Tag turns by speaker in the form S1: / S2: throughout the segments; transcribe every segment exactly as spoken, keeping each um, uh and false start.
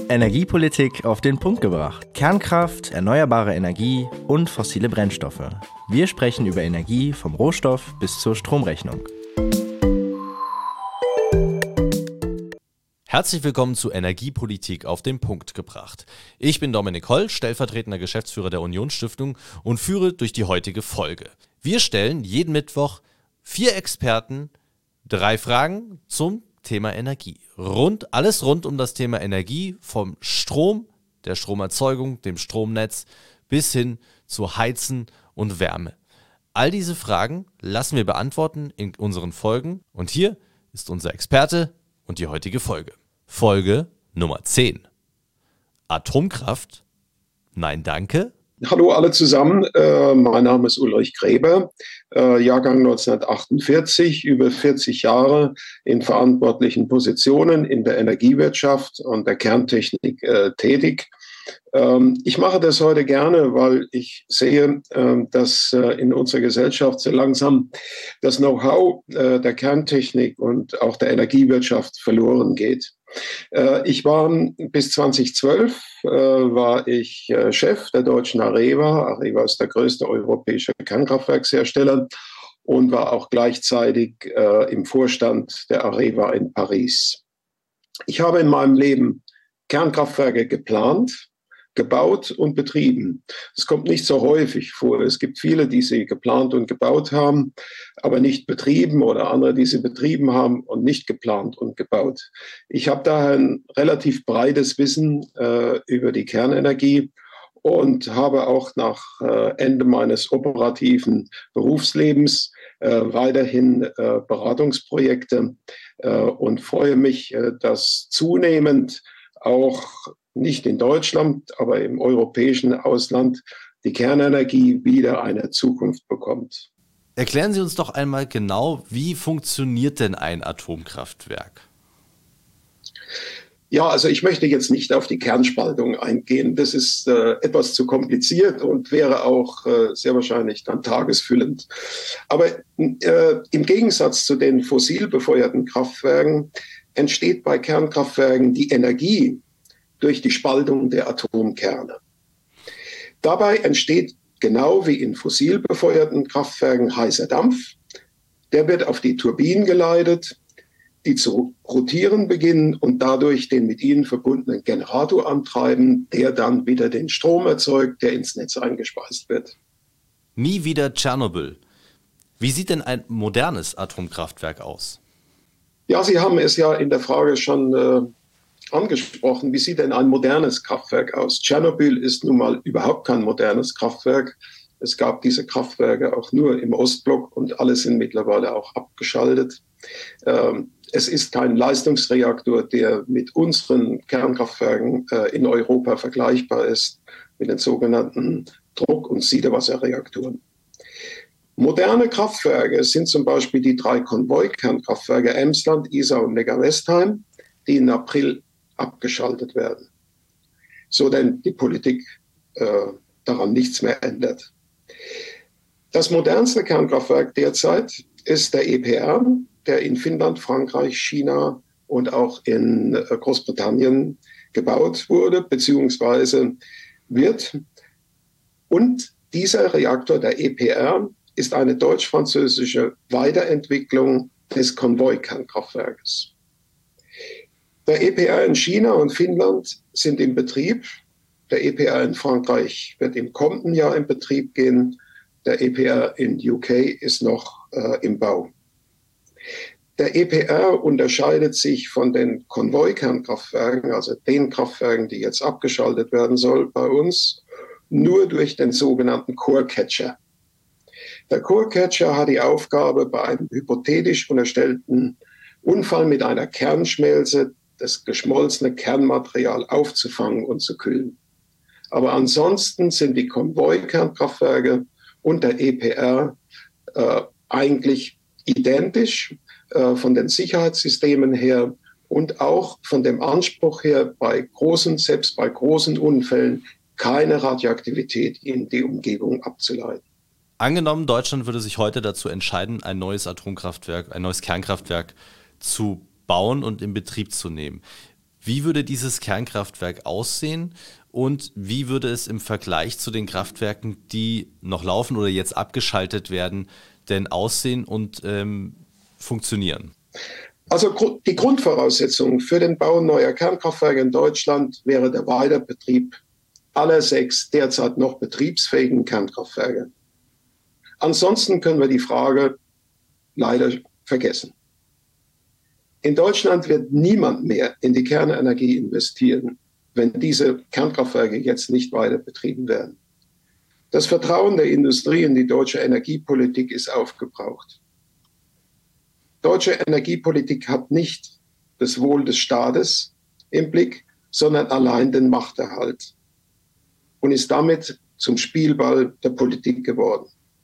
S1: Energiepolitik auf den Punkt gebracht. Kernkraft, erneuerbare Energie und fossile Brennstoffe. Wir sprechen über Energie vom Rohstoff bis zur Stromrechnung.
S2: Herzlich willkommen zu Energiepolitik auf den Punkt gebracht. Ich bin Dominik Holl, stellvertretender Geschäftsführer der Unionsstiftung und führe durch die heutige Folge. Wir stellen jeden Mittwoch vier Experten drei Fragen zum Thema Energie. Rund, alles rund um das Thema Energie, vom Strom, der Stromerzeugung, dem Stromnetz bis hin zu Heizen und Wärme. All diese Fragen lassen wir beantworten in unseren Folgen und hier ist unser Experte und die heutige Folge. Folge Nummer zehn. Atomkraft? Nein, danke.
S3: Hallo alle zusammen, äh, mein Name ist Ulrich Gräber, äh, Jahrgang neunzehnhundertachtundvierzig, über vierzig Jahre in verantwortlichen Positionen in der Energiewirtschaft und der Kerntechnik äh, tätig. Ähm, ich mache das heute gerne, weil ich sehe, äh, dass äh, in unserer Gesellschaft so langsam das Know-how äh, der Kerntechnik und auch der Energiewirtschaft verloren geht. Äh, ich war bis zweitausendzwölf äh, war ich äh, Chef der deutschen Areva. Areva ist der größte europäische Kernkraftwerkshersteller und war auch gleichzeitig äh, im Vorstand der Areva in Paris. Ich habe in meinem Leben Kernkraftwerke geplant, gebaut und betrieben. Das kommt nicht so häufig vor. Es gibt viele, die sie geplant und gebaut haben, aber nicht betrieben, oder andere, die sie betrieben haben und nicht geplant und gebaut. Ich habe daher ein relativ breites Wissen äh, über die Kernenergie und habe auch nach äh, Ende meines operativen Berufslebens äh, weiterhin äh, Beratungsprojekte äh, und freue mich, äh, dass zunehmend auch nicht in Deutschland, aber im europäischen Ausland die Kernenergie wieder eine Zukunft bekommt.
S2: Erklären Sie uns doch einmal genau, wie funktioniert denn ein Atomkraftwerk?
S3: Ja, also ich möchte jetzt nicht auf die Kernspaltung eingehen. Das ist äh, etwas zu kompliziert und wäre auch äh, sehr wahrscheinlich dann tagesfüllend. Aber äh, im Gegensatz zu den fossil befeuerten Kraftwerken entsteht bei Kernkraftwerken die Energie durch die Spaltung der Atomkerne. Dabei entsteht genau wie in fossil befeuerten Kraftwerken heißer Dampf. Der wird auf die Turbinen geleitet, die zu rotieren beginnen und dadurch den mit ihnen verbundenen Generator antreiben, der dann wieder den Strom erzeugt, der ins Netz eingespeist wird.
S2: Nie wieder Tschernobyl. Wie sieht denn ein modernes Atomkraftwerk aus?
S3: Ja, Sie haben es ja in der Frage schon äh, angesprochen. Wie sieht denn ein modernes Kraftwerk aus? Tschernobyl ist nun mal überhaupt kein modernes Kraftwerk. Es gab diese Kraftwerke auch nur im Ostblock und alle sind mittlerweile auch abgeschaltet. Ähm, es ist kein Leistungsreaktor, der mit unseren Kernkraftwerken äh, in Europa vergleichbar ist, mit den sogenannten Druck- und Siedewasserreaktoren. Moderne Kraftwerke sind zum Beispiel die drei Konvoi-Kernkraftwerke Emsland, Isar und Neckar-Westheim, die im April abgeschaltet werden, so denn die Politik äh, daran nichts mehr ändert. Das modernste Kernkraftwerk derzeit ist der E P R, der in Finnland, Frankreich, China und auch in äh, Großbritannien gebaut wurde bzw. wird. Und dieser Reaktor, der E P R, ist eine deutsch-französische Weiterentwicklung des Konvoi-Kernkraftwerkes. Der E P R in China und Finnland sind im Betrieb. Der E P R in Frankreich wird im kommenden Jahr in Betrieb gehen. Der E P R in U K ist noch äh, im Bau. Der E P R unterscheidet sich von den Konvoi-Kernkraftwerken, also den Kraftwerken, die jetzt abgeschaltet werden sollen bei uns, nur durch den sogenannten Core Catcher. Der Core Catcher hat die Aufgabe, bei einem hypothetisch unterstellten Unfall mit einer Kernschmelze das geschmolzene Kernmaterial aufzufangen und zu kühlen. Aber ansonsten sind die Konvoi-Kernkraftwerke und der E P R äh, eigentlich identisch äh, von den Sicherheitssystemen her und auch von dem Anspruch her, bei großen, selbst bei großen Unfällen keine Radioaktivität in die Umgebung abzuleiten.
S2: Angenommen, Deutschland würde sich heute dazu entscheiden, ein neues Atomkraftwerk, ein neues Kernkraftwerk zu bauen und in Betrieb zu nehmen. Wie würde dieses Kernkraftwerk aussehen und wie würde es im Vergleich zu den Kraftwerken, die noch laufen oder jetzt abgeschaltet werden, denn aussehen und ähm, funktionieren?
S3: Also die Grundvoraussetzung für den Bau neuer Kernkraftwerke in Deutschland wäre der Weiterbetrieb aller sechs derzeit noch betriebsfähigen Kernkraftwerke. Ansonsten können wir die Frage leider vergessen. In Deutschland wird niemand mehr in die Kernenergie investieren, wenn diese Kernkraftwerke jetzt nicht weiter betrieben werden. Das Vertrauen der Industrie in die deutsche Energiepolitik ist aufgebraucht. Deutsche Energiepolitik hat nicht das Wohl des Staates im Blick, sondern allein den Machterhalt und ist damit zum Spielball der Politik geworden.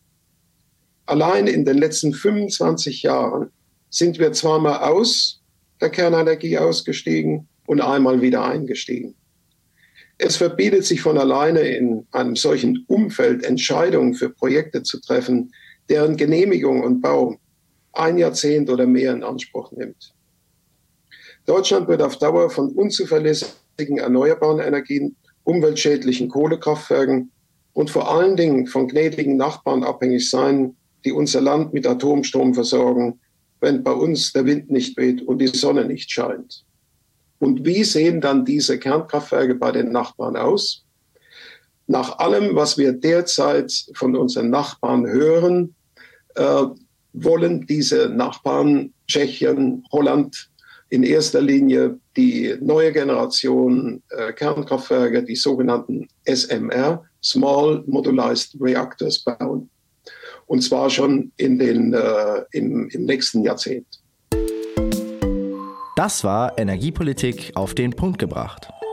S3: Allein in den letzten fünfundzwanzig Jahren sind wir zweimal aus der Kernenergie ausgestiegen und einmal wieder eingestiegen. Es verbietet sich von alleine in einem solchen Umfeld Entscheidungen für Projekte zu treffen, deren Genehmigung und Bau ein Jahrzehnt oder mehr in Anspruch nimmt. Deutschland wird auf Dauer von unzuverlässigen erneuerbaren Energien, umweltschädlichen Kohlekraftwerken und vor allen Dingen von gnädigen Nachbarn abhängig sein, die unser Land mit Atomstrom versorgen, wenn bei uns der Wind nicht weht und die Sonne nicht scheint. Und wie sehen dann diese Kernkraftwerke bei den Nachbarn aus? Nach allem, was wir derzeit von unseren Nachbarn hören, äh, wollen diese Nachbarn, Tschechien, Holland, in erster Linie die neue Generation äh, Kernkraftwerke, die sogenannten S M R, Small Modularized Reactors, bauen. Und zwar schon in den, äh, im, im nächsten Jahrzehnt.
S1: Das war Energiepolitik auf den Punkt gebracht.